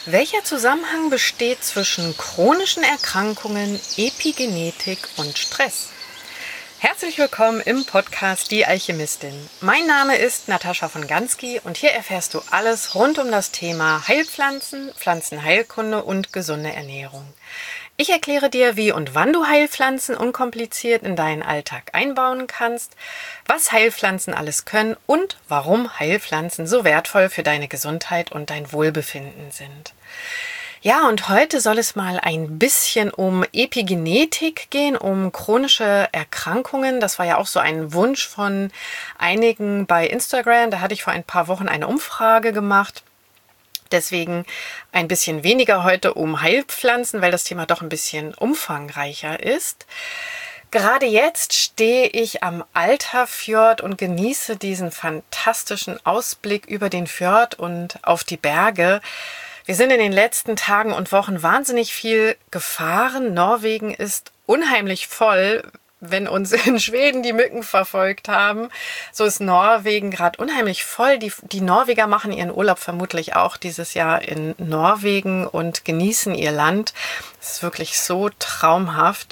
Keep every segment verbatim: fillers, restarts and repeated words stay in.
Welcher Zusammenhang besteht zwischen chronischen Erkrankungen, Epigenetik und Stress? Herzlich willkommen im Podcast Die Alchemistin. Mein Name ist Natascha von Gansky und hier erfährst du alles rund um das Thema Heilpflanzen, Pflanzenheilkunde und gesunde Ernährung. Ich erkläre dir, wie und wann du Heilpflanzen unkompliziert in deinen Alltag einbauen kannst, was Heilpflanzen alles können und warum Heilpflanzen so wertvoll für deine Gesundheit und dein Wohlbefinden sind. Ja, und heute soll es mal ein bisschen um Epigenetik gehen, um chronische Erkrankungen. Das war ja auch so ein Wunsch von einigen bei Instagram. Da hatte ich vor ein paar Wochen eine Umfrage gemacht. Deswegen ein bisschen weniger heute um Heilpflanzen, weil das Thema doch ein bisschen umfangreicher ist. Gerade jetzt stehe ich am Altarfjord und genieße diesen fantastischen Ausblick über den Fjord und auf die Berge. Wir sind in den letzten Tagen und Wochen wahnsinnig viel gefahren. Norwegen ist unheimlich voll. Wenn uns in Schweden die Mücken verfolgt haben, so ist Norwegen gerade unheimlich voll. Die, die Norweger machen ihren Urlaub vermutlich auch dieses Jahr in Norwegen und genießen ihr Land. Es ist wirklich so traumhaft.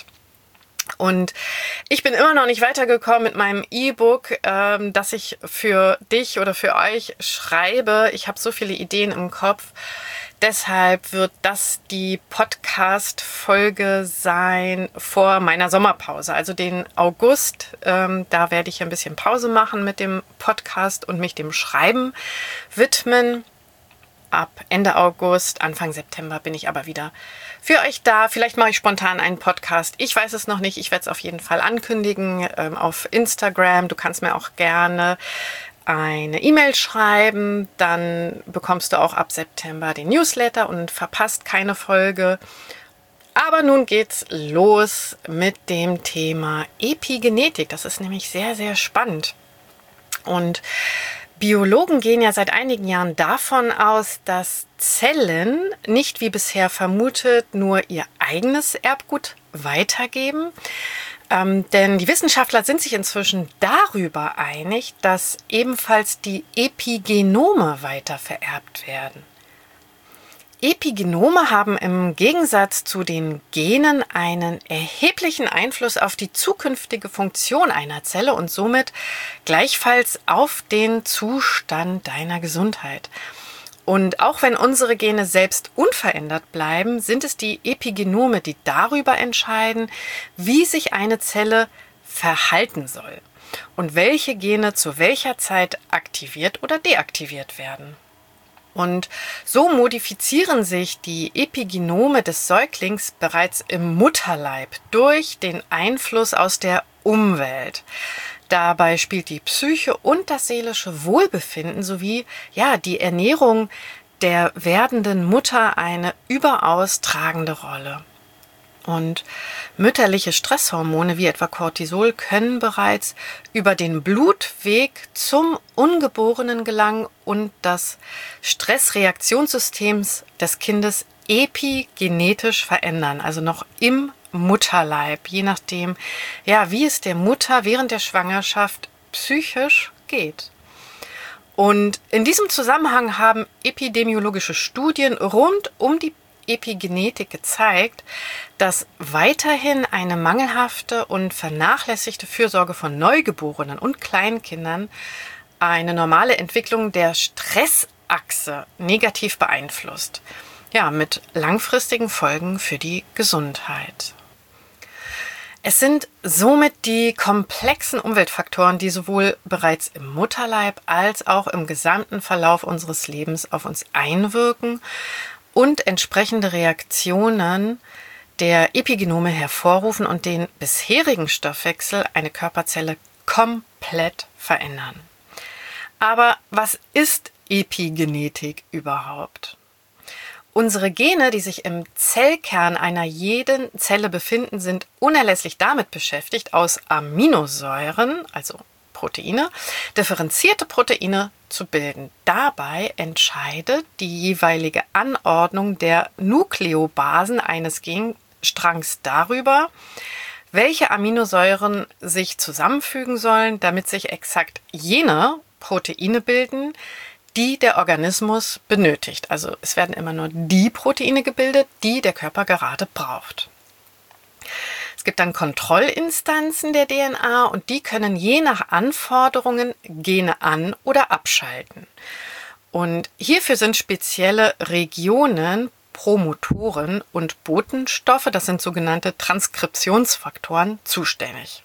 Und ich bin immer noch nicht weitergekommen mit meinem E-Book, ähm, das ich für dich oder für euch schreibe. Ich habe so viele Ideen im Kopf. Deshalb wird das die Podcast-Folge sein vor meiner Sommerpause, also den August. Ähm, da werde ich ein bisschen Pause machen mit dem Podcast und mich dem Schreiben widmen. Ab Ende August, Anfang September bin ich aber wieder für euch da. Vielleicht mache ich spontan einen Podcast. Ich weiß es noch nicht. Ich werde es auf jeden Fall ankündigen ähm, auf Instagram. Du kannst mir auch gerne eine E-Mail schreiben, dann bekommst du auch ab September den Newsletter und verpasst keine Folge. Aber nun geht's los mit dem Thema Epigenetik. Das ist nämlich sehr, sehr spannend. Und Biologen gehen ja seit einigen Jahren davon aus, dass Zellen nicht wie bisher vermutet nur ihr eigenes Erbgut weitergeben. Ähm, denn die Wissenschaftler sind sich inzwischen darüber einig, dass ebenfalls die Epigenome weitervererbt werden. Epigenome haben im Gegensatz zu den Genen einen erheblichen Einfluss auf die zukünftige Funktion einer Zelle und somit gleichfalls auf den Zustand deiner Gesundheit. Und auch wenn unsere Gene selbst unverändert bleiben, sind es die Epigenome, die darüber entscheiden, wie sich eine Zelle verhalten soll und welche Gene zu welcher Zeit aktiviert oder deaktiviert werden. Und so modifizieren sich die Epigenome des Säuglings bereits im Mutterleib durch den Einfluss aus der Umwelt. Dabei spielt die Psyche und das seelische Wohlbefinden sowie ja, die Ernährung der werdenden Mutter eine überaus tragende Rolle. Und mütterliche Stresshormone wie etwa Cortisol können bereits über den Blutweg zum Ungeborenen gelangen und das Stressreaktionssystem des Kindes epigenetisch verändern, also noch im Mutterleib, je nachdem, ja, wie es der Mutter während der Schwangerschaft psychisch geht. Und in diesem Zusammenhang haben epidemiologische Studien rund um die Epigenetik gezeigt, dass weiterhin eine mangelhafte und vernachlässigte Fürsorge von Neugeborenen und Kleinkindern eine normale Entwicklung der Stressachse negativ beeinflusst. Ja, mit langfristigen Folgen für die Gesundheit. Es sind somit die komplexen Umweltfaktoren, die sowohl bereits im Mutterleib als auch im gesamten Verlauf unseres Lebens auf uns einwirken und entsprechende Reaktionen der Epigenome hervorrufen und den bisherigen Stoffwechsel einer Körperzelle komplett verändern. Aber was ist Epigenetik überhaupt? Unsere Gene, die sich im Zellkern einer jeden Zelle befinden, sind unerlässlich damit beschäftigt, aus Aminosäuren, also Proteine, differenzierte Proteine zu bilden. Dabei entscheidet die jeweilige Anordnung der Nukleobasen eines Genstrangs darüber, welche Aminosäuren sich zusammenfügen sollen, damit sich exakt jene Proteine bilden, die der Organismus benötigt. Also es werden immer nur die Proteine gebildet, die der Körper gerade braucht. Es gibt dann Kontrollinstanzen der D N A und die können je nach Anforderungen Gene an- oder abschalten. Und hierfür sind spezielle Regionen, Promotoren und Botenstoffe, das sind sogenannte Transkriptionsfaktoren, zuständig.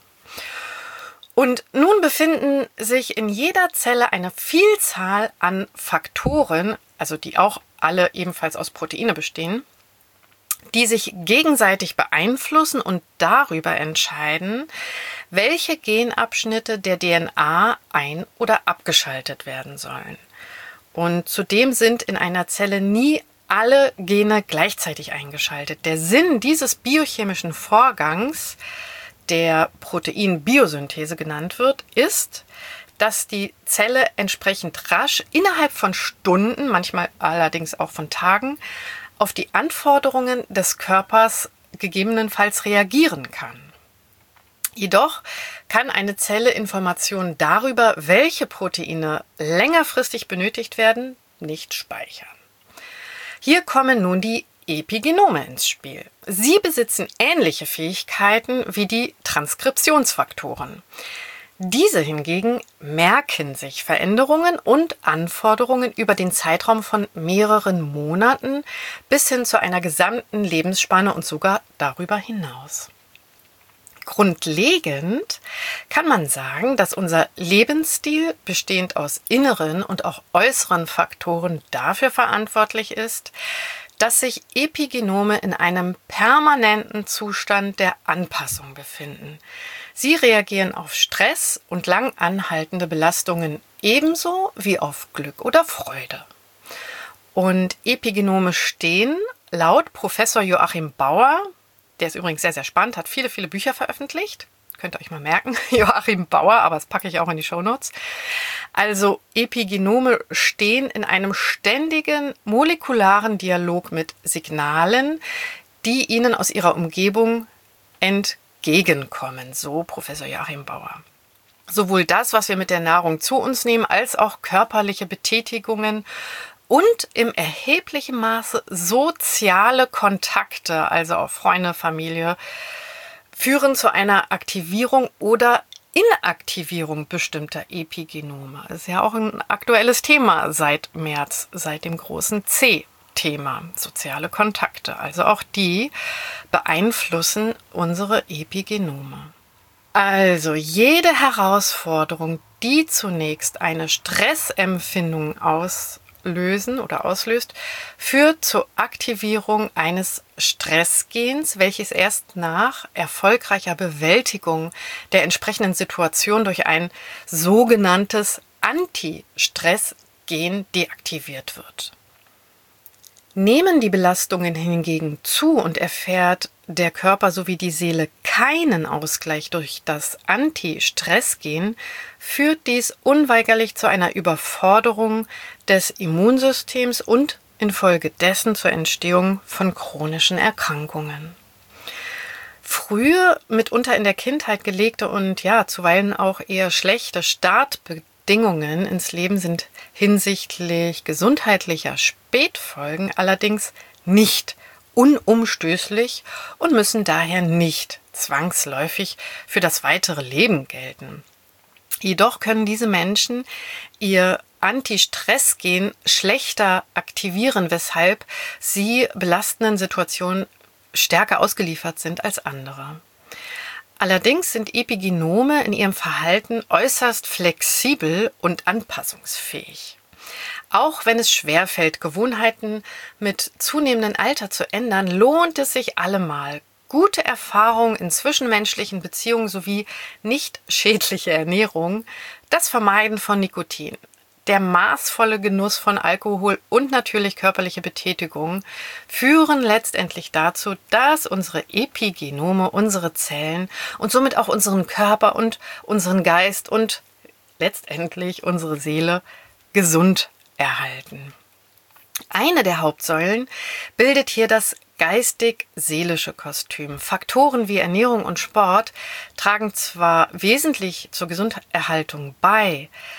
Und nun befinden sich in jeder Zelle eine Vielzahl an Faktoren, also die auch alle ebenfalls aus Proteine bestehen, die sich gegenseitig beeinflussen und darüber entscheiden, welche Genabschnitte der D N A ein- oder abgeschaltet werden sollen. Und zudem sind in einer Zelle nie alle Gene gleichzeitig eingeschaltet. Der Sinn dieses biochemischen Vorgangs, der Proteinbiosynthese genannt wird, ist, dass die Zelle entsprechend rasch innerhalb von Stunden, manchmal allerdings auch von Tagen, auf die Anforderungen des Körpers gegebenenfalls reagieren kann. Jedoch kann eine Zelle Informationen darüber, welche Proteine längerfristig benötigt werden, nicht speichern. Hier kommen nun die Epigenome ins Spiel. Sie besitzen ähnliche Fähigkeiten wie die Transkriptionsfaktoren. Diese hingegen merken sich Veränderungen und Anforderungen über den Zeitraum von mehreren Monaten bis hin zu einer gesamten Lebensspanne und sogar darüber hinaus. Grundlegend kann man sagen, dass unser Lebensstil, bestehend aus inneren und auch äußeren Faktoren, dafür verantwortlich ist, dass sich Epigenome in einem permanenten Zustand der Anpassung befinden. Sie reagieren auf Stress und lang anhaltende Belastungen ebenso wie auf Glück oder Freude. Und Epigenome stehen laut Professor Joachim Bauer, der ist übrigens sehr, sehr spannend, hat viele, viele Bücher veröffentlicht. Könnt ihr euch mal merken, Joachim Bauer, aber das packe ich auch in die Shownotes. Also Epigenome stehen in einem ständigen molekularen Dialog mit Signalen, die ihnen aus ihrer Umgebung entgegenkommen, so Professor Joachim Bauer. Sowohl das, was wir mit der Nahrung zu uns nehmen, als auch körperliche Betätigungen und im erheblichen Maße soziale Kontakte, also auch Freunde, Familie, führen zu einer Aktivierung oder Inaktivierung bestimmter Epigenome. Das ist ja auch ein aktuelles Thema seit März, seit dem großen C-Thema, soziale Kontakte. Also auch die beeinflussen unsere Epigenome. Also jede Herausforderung, die zunächst eine Stressempfindung aus lösen oder auslöst, führt zur Aktivierung eines Stressgens, welches erst nach erfolgreicher Bewältigung der entsprechenden Situation durch ein sogenanntes Anti-Stress-Gen deaktiviert wird. Nehmen die Belastungen hingegen zu und erfährt der Körper sowie die Seele keinen Ausgleich durch das Anti-Stress-Gen, führt dies unweigerlich zu einer Überforderung des Immunsystems und infolgedessen zur Entstehung von chronischen Erkrankungen. Frühe, mitunter in der Kindheit gelegte und ja, zuweilen auch eher schlechte Startbedingungen ins Leben sind hinsichtlich gesundheitlicher Spätfolgen allerdings nicht unumstößlich und müssen daher nicht zwangsläufig für das weitere Leben gelten. Jedoch können diese Menschen ihr Anti-Stress-Gen schlechter aktivieren, weshalb sie belastenden Situationen stärker ausgeliefert sind als andere. Allerdings sind Epigenome in ihrem Verhalten äußerst flexibel und anpassungsfähig. Auch wenn es schwerfällt, Gewohnheiten mit zunehmendem Alter zu ändern, lohnt es sich allemal, gute Erfahrungen in zwischenmenschlichen Beziehungen sowie nicht schädliche Ernährung, das Vermeiden von Nikotin, der maßvolle Genuss von Alkohol und natürlich körperliche Betätigung führen letztendlich dazu, dass unsere Epigenome, unsere Zellen und somit auch unseren Körper und unseren Geist und letztendlich unsere Seele gesund erhalten. Eine der Hauptsäulen bildet hier das geistig-seelische Kostüm. Faktoren wie Ernährung und Sport tragen zwar wesentlich zur Gesunderhaltung bei,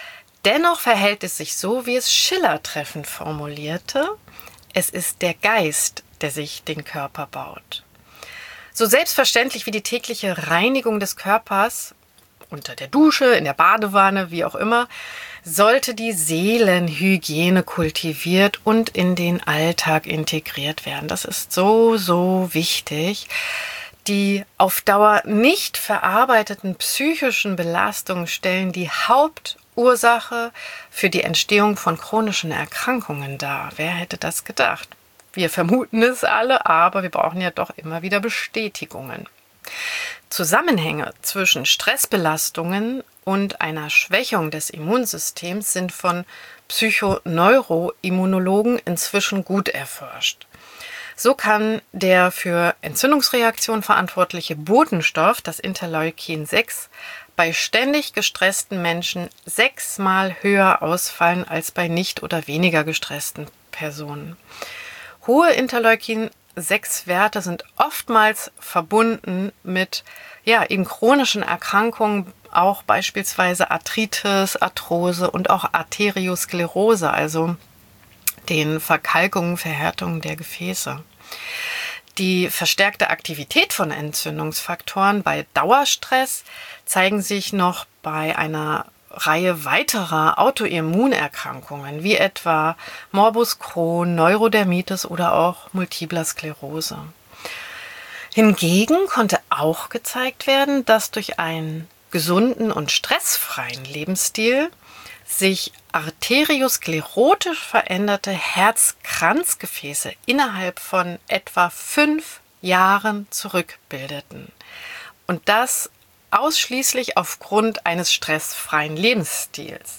Dennoch verhält es sich so, wie es Schiller treffend formulierte: Es ist der Geist, der sich den Körper baut. So selbstverständlich wie die tägliche Reinigung des Körpers, unter der Dusche, in der Badewanne, wie auch immer, sollte die Seelenhygiene kultiviert und in den Alltag integriert werden. Das ist so, so wichtig. Die auf Dauer nicht verarbeiteten psychischen Belastungen stellen die Hauptursache für die Entstehung von chronischen Erkrankungen dar. Wer hätte das gedacht? Wir vermuten es alle, aber wir brauchen ja doch immer wieder Bestätigungen. Zusammenhänge zwischen Stressbelastungen und einer Schwächung des Immunsystems sind von Psychoneuroimmunologen inzwischen gut erforscht. So kann der für Entzündungsreaktionen verantwortliche Botenstoff, das Interleukin sechs, bei ständig gestressten Menschen sechsmal höher ausfallen als bei nicht oder weniger gestressten Personen. Hohe Interleukin sechs Werte sind oftmals verbunden mit ja, eben chronischen Erkrankungen, auch beispielsweise Arthritis, Arthrose und auch Arteriosklerose, also den Verkalkungen, Verhärtungen der Gefäße. Die verstärkte Aktivität von Entzündungsfaktoren bei Dauerstress zeigen sich noch bei einer Reihe weiterer Autoimmunerkrankungen, wie etwa Morbus Crohn, Neurodermitis oder auch Multipler Sklerose. Hingegen konnte auch gezeigt werden, dass durch einen gesunden und stressfreien Lebensstil sich arteriosklerotisch veränderte Herzkranzgefäße innerhalb von etwa fünf Jahren zurückbildeten. Und das ausschließlich aufgrund eines stressfreien Lebensstils.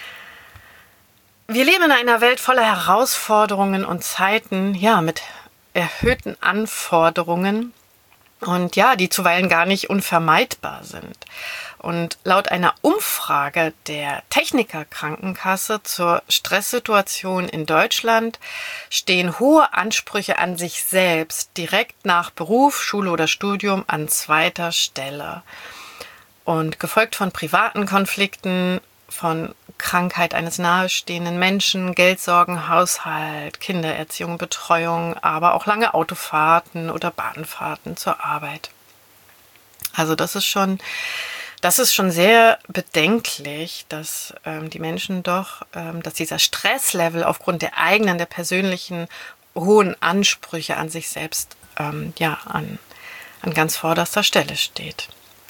Wir leben in einer Welt voller Herausforderungen und Zeiten, ja, mit erhöhten Anforderungen und ja, die zuweilen gar nicht unvermeidbar sind. Und laut einer Umfrage der Techniker Krankenkasse zur Stresssituation in Deutschland stehen hohe Ansprüche an sich selbst direkt nach Beruf, Schule oder Studium an zweiter Stelle. Und gefolgt von privaten Konflikten, von Krankheit eines nahestehenden Menschen, Geldsorgen, Haushalt, Kindererziehung, Betreuung, aber auch lange Autofahrten oder Bahnfahrten zur Arbeit. Also das ist schon, das ist schon sehr bedenklich, dass ähm, die Menschen doch, ähm, dass dieser Stresslevel aufgrund der eigenen, der persönlichen hohen Ansprüche an sich selbst ähm, ja an, an ganz vorderster Stelle steht.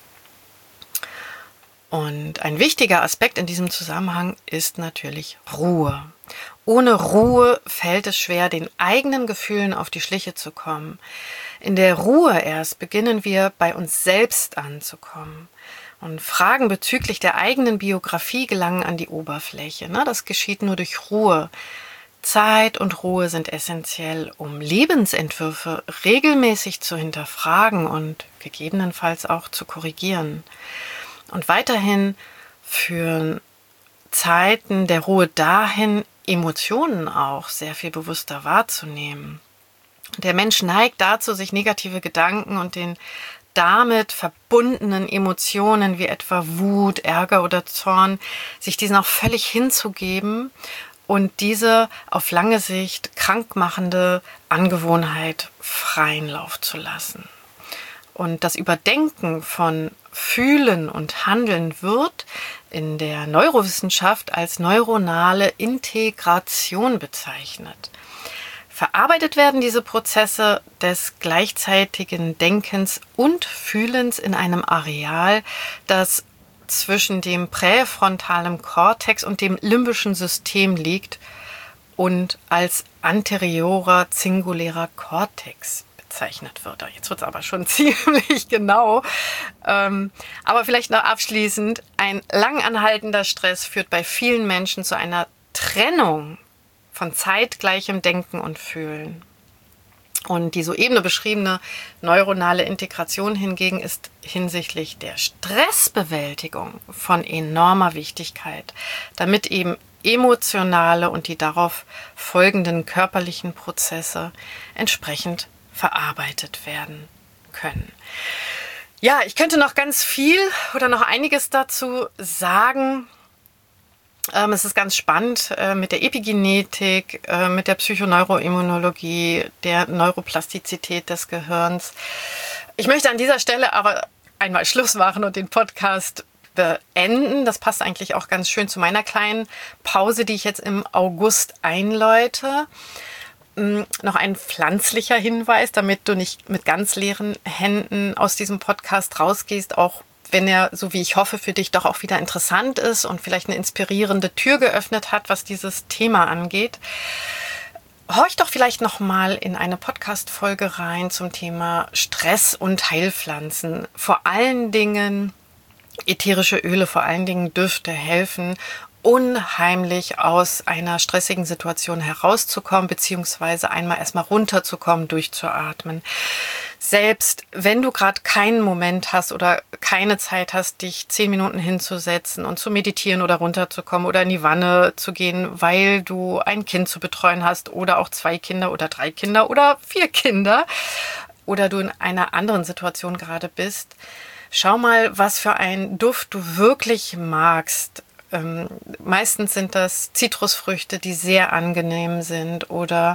Und ein wichtiger Aspekt in diesem Zusammenhang ist natürlich Ruhe. Ohne Ruhe fällt es schwer, den eigenen Gefühlen auf die Schliche zu kommen. In der Ruhe erst beginnen wir, bei uns selbst anzukommen. Und Fragen bezüglich der eigenen Biografie gelangen an die Oberfläche. Das geschieht nur durch Ruhe. Zeit und Ruhe sind essentiell, um Lebensentwürfe regelmäßig zu hinterfragen und gegebenenfalls auch zu korrigieren. Und weiterhin führen Zeiten der Ruhe dahin, Emotionen auch sehr viel bewusster wahrzunehmen. Der Mensch neigt dazu, sich negative Gedanken und den damit verbundenen Emotionen wie etwa Wut, Ärger oder Zorn, sich diesen auch völlig hinzugeben und diese auf lange Sicht krankmachende Angewohnheit freien Lauf zu lassen. Und das Überdenken von Fühlen und Handeln wird in der Neurowissenschaft als neuronale Integration bezeichnet. Verarbeitet werden diese Prozesse des gleichzeitigen Denkens und Fühlens in einem Areal, das zwischen dem präfrontalen Kortex und dem limbischen System liegt und als anteriorer zingulärer Kortex bezeichnet wird. Jetzt wird es aber schon ziemlich genau. Ähm, aber vielleicht noch abschließend, ein langanhaltender Stress führt bei vielen Menschen zu einer Trennung von zeitgleichem Denken und Fühlen. Und die soeben beschriebene neuronale Integration hingegen ist hinsichtlich der Stressbewältigung von enormer Wichtigkeit, damit eben emotionale und die darauf folgenden körperlichen Prozesse entsprechend verarbeitet werden können. Ja, ich könnte noch ganz viel oder noch einiges dazu sagen. Ähm, es ist ganz spannend äh, mit der Epigenetik, äh, mit der Psychoneuroimmunologie, der Neuroplastizität des Gehirns. Ich möchte an dieser Stelle aber einmal Schluss machen und den Podcast beenden. Das passt eigentlich auch ganz schön zu meiner kleinen Pause, die ich jetzt im August einläute. Ähm, noch ein pflanzlicher Hinweis, damit du nicht mit ganz leeren Händen aus diesem Podcast rausgehst, auch wenn er, so wie ich hoffe, für dich doch auch wieder interessant ist und vielleicht eine inspirierende Tür geöffnet hat, was dieses Thema angeht. Horch doch vielleicht noch mal in eine Podcast-Folge rein zum Thema Stress und Heilpflanzen. Vor allen Dingen ätherische Öle, vor allen Dingen Düfte helfen, unheimlich aus einer stressigen Situation herauszukommen, beziehungsweise einmal erstmal runterzukommen, durchzuatmen. Selbst wenn du gerade keinen Moment hast oder keine Zeit hast, dich zehn Minuten hinzusetzen und zu meditieren oder runterzukommen oder in die Wanne zu gehen, weil du ein Kind zu betreuen hast oder auch zwei Kinder oder drei Kinder oder vier Kinder oder du in einer anderen Situation gerade bist, schau mal, was für einen Duft du wirklich magst. Ähm, meistens sind das Zitrusfrüchte, die sehr angenehm sind oder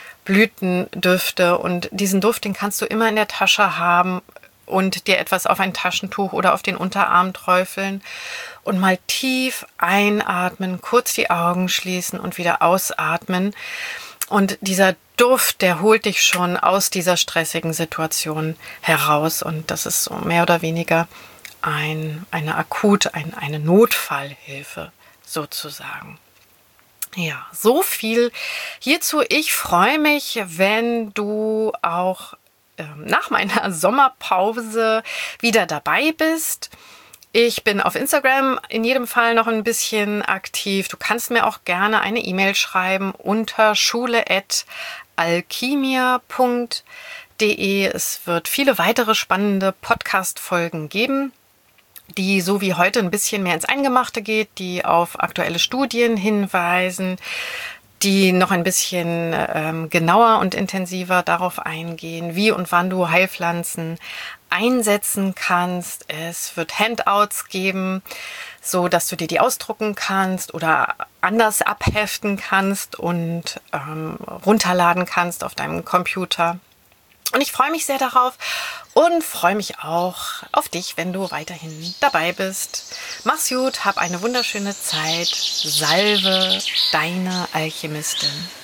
Blütendüfte, und diesen Duft, den kannst du immer in der Tasche haben und dir etwas auf ein Taschentuch oder auf den Unterarm träufeln und mal tief einatmen, kurz die Augen schließen und wieder ausatmen. Und dieser Duft, der holt dich schon aus dieser stressigen Situation heraus, und das ist so mehr oder weniger ein, eine Akut, ein, eine Notfallhilfe sozusagen. Ja, so viel hierzu. Ich freue mich, wenn du auch ähm, nach meiner Sommerpause wieder dabei bist. Ich bin auf Instagram in jedem Fall noch ein bisschen aktiv. Du kannst mir auch gerne eine E-Mail schreiben unter schule at alchimia punkt de. Es wird viele weitere spannende Podcast-Folgen geben, die so wie heute ein bisschen mehr ins Eingemachte geht, die auf aktuelle Studien hinweisen, die noch ein bisschen ähm, genauer und intensiver darauf eingehen, wie und wann du Heilpflanzen einsetzen kannst. Es wird Handouts geben, so dass du dir die ausdrucken kannst oder anders abheften kannst und ähm, runterladen kannst auf deinem Computer. Und ich freue mich sehr darauf und freue mich auch auf dich, wenn du weiterhin dabei bist. Mach's gut, hab eine wunderschöne Zeit. Salve, deine Alchemistin.